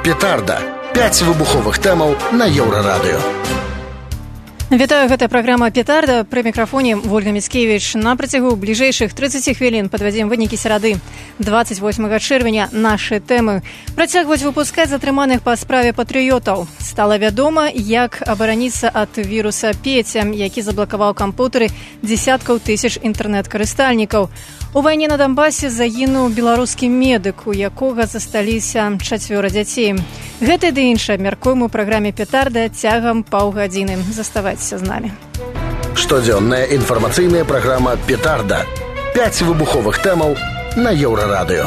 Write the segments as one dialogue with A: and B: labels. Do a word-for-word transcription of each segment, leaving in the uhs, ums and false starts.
A: Петарда. пяць выбуховых тэмаў на Еўрарадыё.
B: Вітаю, гэта праграма «Петарда». Пры мікрафоне Вольга Міцкевіч. На працягу бліжэйшых трыццаць хвілін падвядзем вынікі серады дваццаць восьмага чэрвеня. Нашы тэмы. Працягваць выпускаць затрыманых па справе патрыётаў. Стала вядома, як абараніцца ад віруса Пеця, які заблакаваў кампутары дзесяткаў тысяч інтэрнэт-карыстальнікаў. У вайне на Донбасе загінуў беларускі медык, у якога засталіся чацвёра дзяцей. Гэта ды іншае абмяркуем у праграме «Петарда» цягам паўгадзіны. Заставайцеся з намі.
A: Штодзённая інфармацыйная праграма «Петарда». пяць выбуховых тэмаў на Еўрарадыё.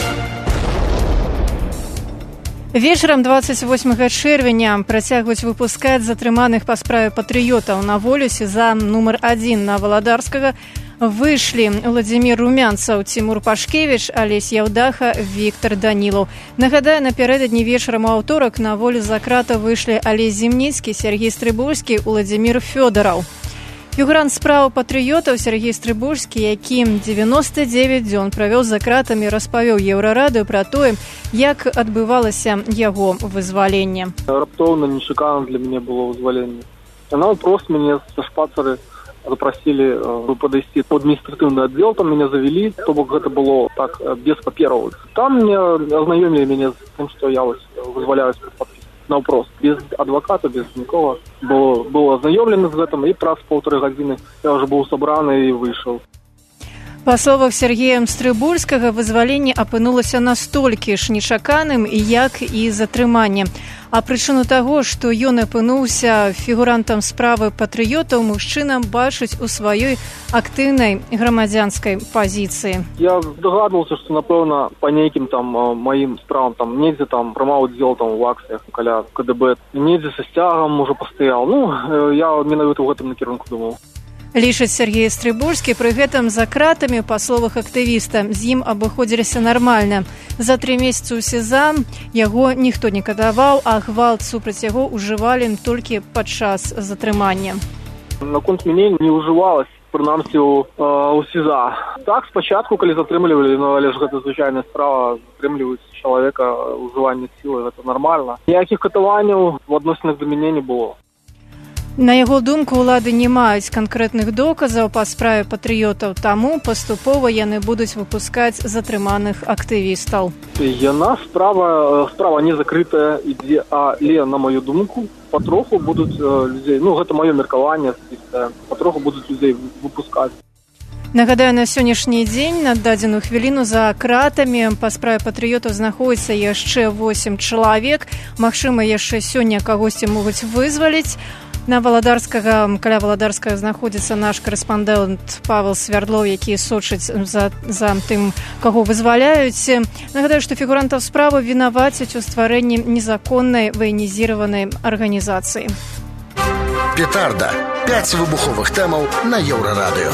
B: Вечарам дваццаць восьмага чэрвеня працягваюць выпускаць затрыманых па справе патрыётаў. На волю СІЗА нумар адзін на Валадарскага выйшлі Владзімір Румянцаў, Цімур Пашкевіч, Алесь Яўдаха, Віктар Данілаў. Нагадаю, напярэдадні вечарам у аўторак на волю з-за крата выйшлі Алесь Зімніцкі, Сергей Стрыбульскі, Уладзімір Фёдараў. Фігурант справы патрыётаў Сергей Стрыбульскі, які дзевяноста дзевяць дзён правёў за кратамі, распавёў Еўрарадыё пра тое, як адбывалася яго вызваленне.
C: Раптоўна, нечакана для мяне было вызваленне. Яна проста мяне са шпацары запросили подойти в административный отдел, там меня завели, то бок это было так, без паперов. Там мне ознакомили меня с тем, что я вызволяюсь на вопрос. Без адвоката, без никого. Было, было ознакомлено с этим, и раз полторы годины я уже был собран и вышел.
B: Па словах Сергея Стрыбульскага, вызваленне апынулася настолькі ж нечаканым, як і затрыманне. А прычыну таго, што ён апынуўся фігурантам справы патрыётаў, мужчына бачыць у сваёй актыўнай грамадзянскай пазіцыі.
C: Я здагадваўся, што, напэўна, па нейкім там маім справам, там недзе там прымаў удзел там у акцыях каля КДБ, недзе са сцягам ужо пастаяў. Ну, я менавіта ў гэтым накірунку думаў.
B: Лічыць Сергей Стрыбульскі, пры гэтым за кратамі, па словах актывіста, з ім абыходзіліся нармальна. За тры месяцы ў СІЗА яго ніхто не катаваў, а гвалт супраць яго ўжывалі толькі падчас затрымання.
C: Наконт мяне не ўжывалась, прынамсі ў, у СІЗА. Так, спачатку, калі затрымлівалі, ну, але ж гэта звычайная справа, затрымліваюць чалавека, ўжыванне сілы, гэта нармальна. Ніякіх катаванняў у адносінах да мяне не было.
B: На яго думку, улады не маюць канкрэтных доказаў па справе патрыётаў, таму паступова яны будуць выпускаць затрыманых актывістаў.
C: Яна справа, справа не закрытая, ідзе, але, на маю думку, патроху будуць людзей, ну, гэта маё меркаванне, патроху будуць людзей выпускаць.
B: Нагадаю, на сённяшні дзень на дадзеную хвіліну за кратамі па справе патрыётаў знаходзіцца яшчэ восем чалавек. Магчыма, яшчэ сёння кагосьці могуць вызваліць. На Валадарскага, каля Валадарскага знаходзіцца наш карэспандэнт Павел Свярдлоў, які сочыць за, за тым, каго вызваляюць. Нагадаю, што фігурантаў справы вінавацяць у стварэнні незаконнай ваенізіраванай арганізацыі.
A: Петарда. пяць выбуховых тэмаў на Еўрарадыё.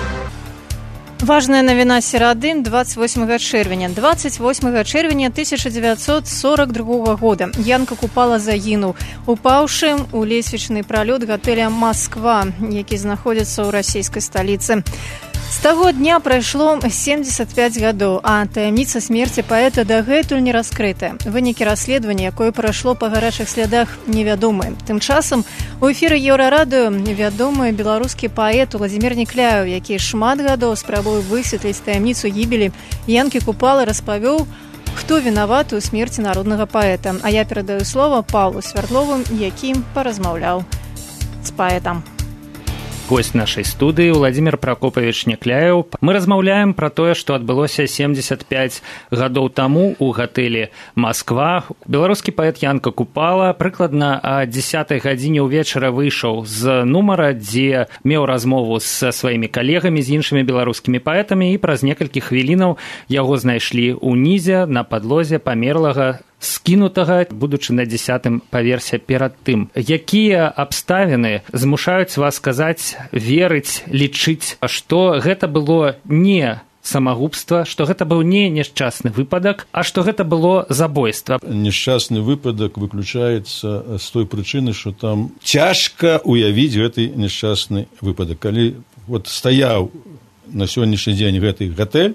B: Важная навіна серады дваццаць восьмага чэрвеня. дваццаць восьмага чэрвеня тысяча дзевяцьсот сорок другога года Янка Купала загінуў, упаўшы ў лесвічны пралёт гатэля «Масква», які знаходзіцца ў расійскай сталіцы. З таго дня прайшло семдзесят пяць гадоў, а таямніца смерці паэта дагэтуль не раскрытая. Вынікі расследавання, якое прайшло па гарачых слядах, невядомыя. Тым часам у эфіры Еўрарадыё вядомы беларускі паэт Уладзімір Някляеў, які шмат гадоў спрабуе высветліць таямніцу гібелі Янкі Купалы, распавёў, хто вінаваты ў смерці народнага паэта. А я перадаю слова Паўлу Свярдлову, які паразмаўляў з паэтам.
D: Гость нашай студыі Владзімір Пракопавіч Някляеў. Мы размаўляем пра тое, што адбылося семдзесят пяць гадоў таму ў гатэлі «Масква». Беларускі паэт Янка Купала прыкладна о дзесятай гадзіне ўвечара выйшаў з нумара, дзе меў размову са сваімі калегамі, з іншымі беларускімі паэтамі, і праз некалькі хвілінаў яго знайшлі ўнізе на падлозе памерлага, скінутага, будучы на дзесятым паверсе перад тым. Якія абставіны змушаюць вас сказаць, верыць, лічыць, што гэта было не самагубства, што гэта быў не няшчасны выпадак, а што гэта было забойства?
E: Няшчасны выпадак выключаецца з той прычыны, што там цяжка уявіць гэты няшчасны выпадак. Калі вот стаяў на сённяшні дзень гэты гатэль,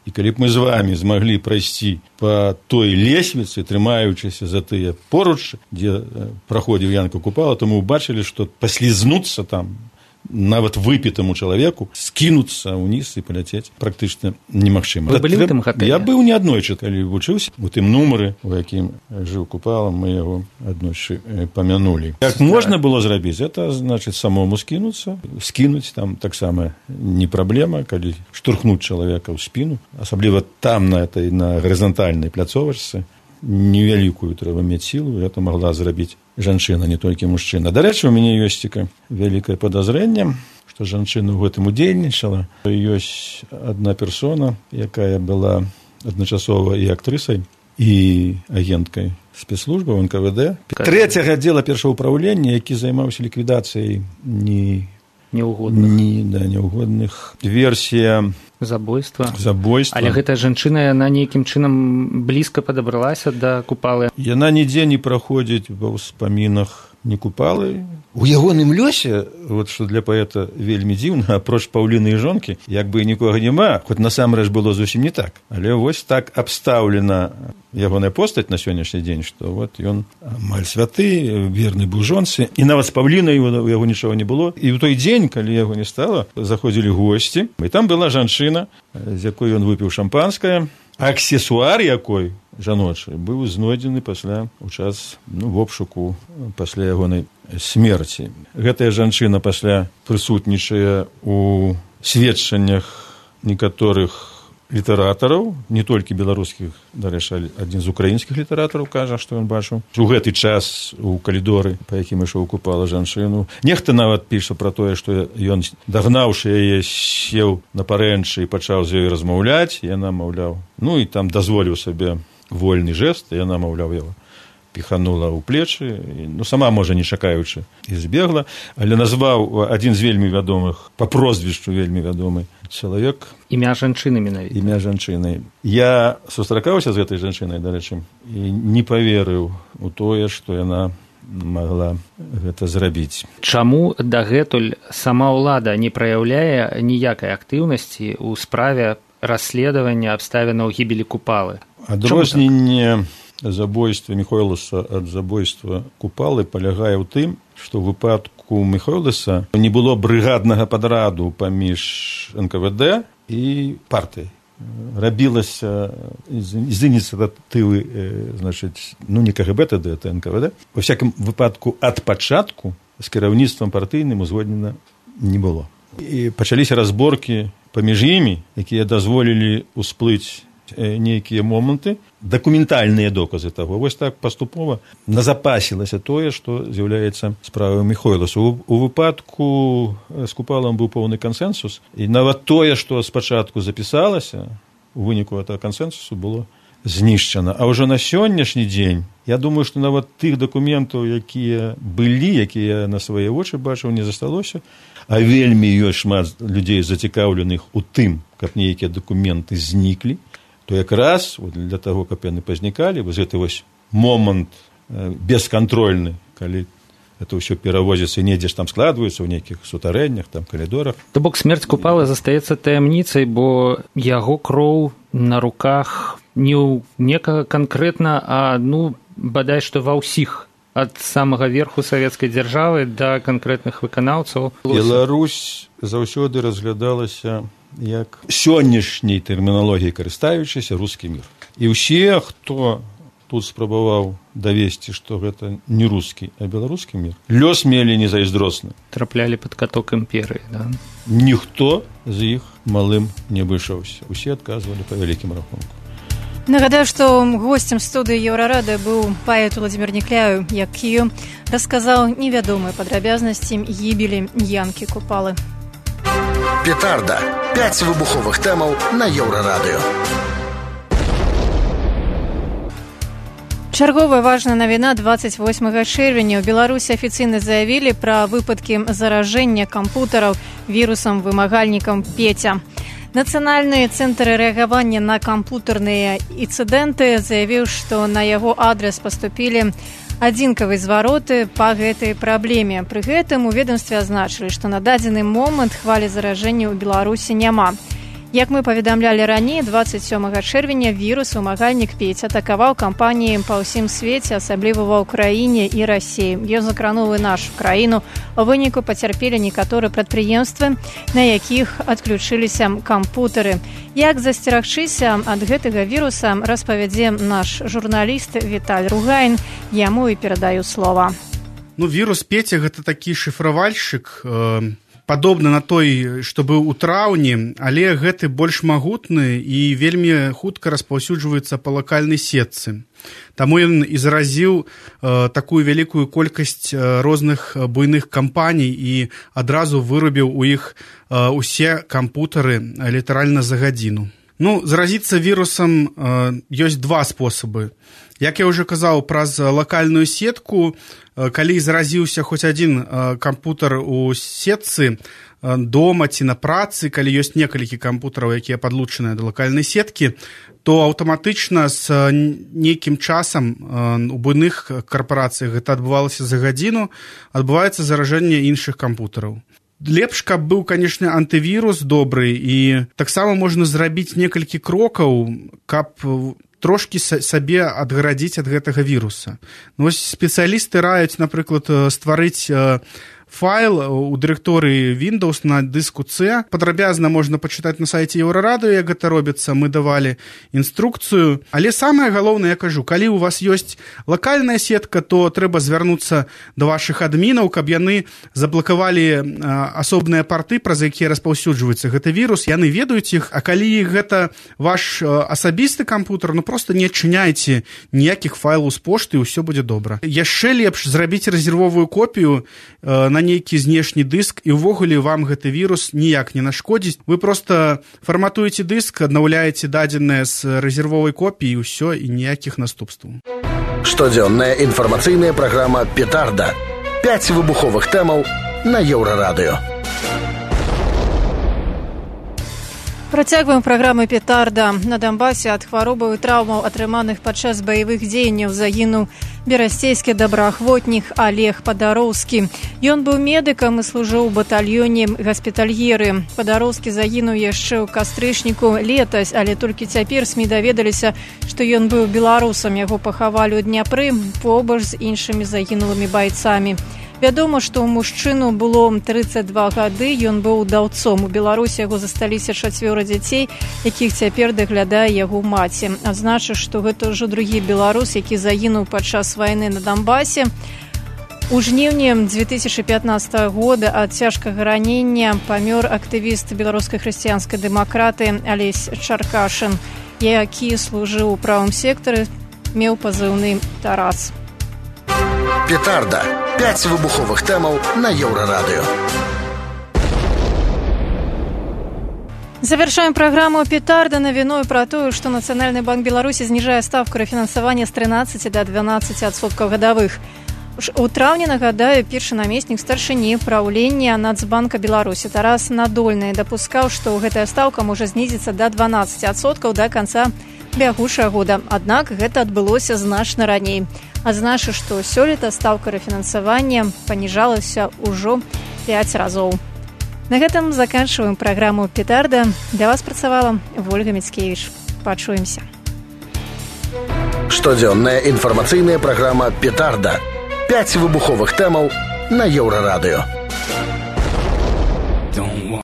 E: І калі б мы з вами змаглі прайсці па той лесвіцы, трымаючыся за тыя поручы, дзе праходзіў Янка Купала, то мы ўбачылі, што паслізнуцца там нават выпітаму чалавеку, скінуцца ўніз і паляцець практычна немагчыма.
D: Вы былі ў тым гатэле?
E: Я быў не аднойчы, калі вучыўся у тым нумары, у якім жыў Купала, мы яго аднойчы памянулі. Як можна было зрабіць, это значыць самому скінуцца, скінуць там таксама не праблема, калі штурхнуць чалавека ў спіну, асабліва там на этой на гарызантальнай пляцовачцы, невялікую трэба мець сілу, это магла зрабіць жанчына, не толькі мужчына. Дарэчы, у мяне ёсць такое вялікае падазрэнне, што жанчына ў гэтым удзельнічала. Ёсць адна персона, якая была адначасова і актрысай, і агенткай спецслужбы эн ка вэ дэ. Трэцяга аддзела першага ўпраўлення, які займаўся ліквідацыяй не...
D: Неугодных.
E: Не, да, неугодных. Версія...
D: Забойства.
E: Забойства.
D: Але гэтая жанчына, яна нейкім чынам блізка падабралася да Купалы?
E: Яна нідзе не праходзіць ва ўспамінах не Купалы. У ягоным лёсе, вот што для паэта вельмі дзіўна, апроч Паўліны і жонкі, як бы нікога няма, хоць насамрэч было зусім не так. Але вось так абстаўлена ягоная постаць на сённяшні дзень, што вот ён амаль святы, верны быў жонцы, і нават з Паўлінай у яго нічога не было. І ў той дзень, калі яго не стала, заходзілі госці, і там была жанчына, з якой ён выпіў шампанскае, аксесуар якой жаночы быў знойдзены пасля у час ну, в обшуку пасля ягонай смерці. Гэтая жанчына пасля прысутнічае у сведчаннях некаторых літаратараў, не толькі беларускіх, дарэчы, адзін з украінскіх літаратараў кажа, што ён бачыў. У гэты час у калідоры, па якім ішоў Купала жанчыну. Нехта нават піша пра тое, што ён, дагнаўшы яе, сеў на парэнчы і пачаў з ёй размаўляць. Яна, маўляў, ну і там дазволіў сабе вольны жэст, яна, маўляў, яго піханула ў плечы, ну, сама, можа, не чакаючы, і збегла, але назваў адзін з вельмі вядомых, па прозвішчу вельмі вядомы чалавек.
D: Імя жанчыны менавіта.
E: Імя жанчыны. Я сустракаўся з гэтай жанчынай, дарэчы, і не паверыў у тое, што яна магла гэта зрабіць.
D: Чаму дагэтуль сама ўлада не праяўляе ніякай актыўнасці ў справе расследавання абставінаў гібелі Купалы?
E: Адрозненне забойства Міхойласа ад забойства Купалы палягае ў тым, што ў выпадку Міхойласа не было брыгаднага падраду паміж эн ка вэ дэ і партыяй. Рабілася з ініцыятывы, значыць, ну, не ка гэ бэ тады, это эн ка вэ дэ. Во всякім выпадку ад пачатку з кіраўніцтвам партыйным узгоднена не было. І пачаліся разборкі паміж імі, якія дазволілі ўсплыць нейкія моманты, дакументальныя доказы таго. Вось так паступова назапасілася тое, што з'яўляецца справай Міхойласа. У выпадку з Купалам быў поўны кансэнсус, і нават тое, што спачатку запісалася, у выніку гэтага кансэнсусу было знішчана. А ўжо на сённяшні дзень, я думаю, што нават тых дакументаў, якія былі, якія на свае вочы бачыў, не засталося, а вельмі ёсць шмат людзей зацікаўленых у тым, каб нейкія дакументы зніклі, то якраз для таго, каб яны пазнікалі, вось гэты вось момант бескантрольны, калі это ўсё перавозіцца і недзе ж там складваюцца ў нейкіх сутарэннях, там калідорах.
D: То бок смерць Купалы застаецца таямніцай, бо яго кроў на руках не ў некага канкрэтна, а ну бадай што ва ўсіх, ад самага верху савецкай дзяржавы да канкрэтных выканаўцаў.
E: Беларусь заўсёды разглядалася як сённяшняй тэрміналогіяй карыстаючыся рускі мір. І ўсе, хто тут спрабаваў давесці, што гэта не рускі, а беларускі мір, лёс мелі незайздросны.
D: Траплялі пад каток імперыі, да?
E: Ніхто з іх малым не вышаўся. Усе адказвалі па вялікім рахунку.
B: Нагадаю, што госцем студыі Еўрарады быў паэт Уладзімір Някляеў, які расказаў невядомыя падрабязнасці гібелі Янкі Купалы.
A: Петарда. Пяць выбуховых тэмаў на Еўрарадыё.
B: Чарговая важная навіна двадцать восьмага чэрвеня. У Беларусі афіцыйна заявілі пра выпадкі заражэння кампутараў вірусам-вымагальнікам Петя. Нацыянальны цэнтр рэагавання на кампутарныя інцыдэнты заявіў, што на яго адрас паступілі адзінкавыя звароты па гэтай праблеме. Пры гэтым у ведамстве азначылі, што на дадзены момант хвалі заражэння ў Беларусі няма. Як мы паведамлялі раней, дваццаць сёмага чэрвеня вірус-вымагальнік Пець атакаваў кампаніі па ўсім свеце, асабліва ва ўкраіне і Расіі. Ён закрануў і нашу краіну. У выніку пацярпелі некаторыя прадпрыемствы, на якіх адключыліся кампутары. Як засцерагчыся ад гэтага віруса, распавядзе наш журналіст Віталь Ругайн. Яму і перадаю слова.
F: Ну, вірус Пеця – гэта такі шыфравальшчык, э, падобны на той, што быў у траўні, але гэты больш магутны і вельмі хутка распаўсюджваецца па лакальнай сетцы. Таму ён і заразіў э, такую вялікую колькасць э, розных буйных кампаній і адразу вырубіў у іх э, усе кампутары літаральна за гадзіну. Ну, заразіцца вірусам э, ёсць два спосабы. Як я ўжо казаў, праз лакальную сетку, калі заразіўся хоць адзін кампутар у сетцы дома ці на працы, калі ёсць некалькі кампутараў, якія падлучаныя да лакальнай сеткі, то аўтаматычна з нейкім часам у буйных карпорацыях гэта адбывалася за гадзіну, адбываецца заражэнне іншых кампутараў. Лепш, каб быў, канешне, антывірус добры, і таксама можна зрабіць некалькі крокаў, каб трошкі сабе адгарадзіць ад гэтага віруса. Ну, вось спецыялісты раюць, напрыклад, стварыць файл у дырэкторыі Windows на дыску C. Падрабязна можна пачытаць на сайце Еўрарадыё, як гэта робіцца. Мы давалі інструкцыю. Але самае галоўнае, я кажу, калі у вас ёсць лакальная сетка, то трэба звярнуцца да вашых адмінаў, каб яны заблакавалі асобныя парты, праз якія распаўсюджваецца гэты вірус. Яны ведаюць іх, а калі гэта ваш асабісты кампутар, ну проста не адчыняйце ніякіх файлаў з пошты, і ўсё будзе добра. Яшчэ лепш зрабіць рэзервовую копію на нейкі знешні дыск, і ўвогуле вам гэты вірус ніяк не нашкодзіць. Вы проста фарматуеце дыск, аднаўляеце дадзеныя з рэзервовай копіі, і ўсё, і ніякіх наступстваў.
A: Штодзённая інфармацыйная праграма «Петарда». Пяць выбуховых тэмаў на Еўрарадыё.
B: Працягваем праграму «Петарда». На Донбасе ад хваробаў і траўмаў, атрыманых падчас баявых дзеянняў, загінуў берасцейскі добраахвотнік Олег Падароўскі. Ён быў медыкам і служыў у батальёне гаспітальеры. Падароўскі загінуў яшчэ ў кастрычніку летась, але толькі цяпер СМІ даведаліся, што ён быў беларусам. Яго пахавалі ў Дняпры побач з іншымі загінулымі байцамі. Вядома, што ў мужчыну было трыццаць два гады, ён быў удаўцом. У Беларусі яго засталіся чацвёра дзяцей, якіх цяпер даглядае яго маці. Адзначу, што гэта ўжо другі беларус, які загінуў падчас вайны на Донбасе. У жніўні дзве тысячы пятнаццатага года ад цяжкага ранення памёр актывіст беларускай хрысціянскай дэмакраты Алесь Чаркашын, які служыў у правым сектары, меў пазыўны Тарас.
A: «Петарда». Пяць выбуховых тэмаў на Еўрарадыё.
B: Завершаем праграму «Петарда» навіной пра тое, што Нацыянальны банк Беларусі зніжае ставку рэфінансавання з трынаццаці да дванаццаці адсоткаў гадавых. У траўні, нагадаю, першы намеснік старшыні праўлення Нацбанка Беларусі Тарас Надольны дапускаў, што гэтая стаўка можа знізіцца да дванаццаці адсоткаў да канца бягучага года. Аднак гэта адбылося значна раней. Адзначу, што сёлета стаўка рэфінансавання паніжалася ўжо пяць разоў. На гэтым заканчваем праграму «Петарда». Для вас працавала Вольга Міцкевіч. Пачуемся.
A: Штодзённая інфармацыйная праграма «Петарда». Пяць выбуховых тэмаў на Еўрарадыё.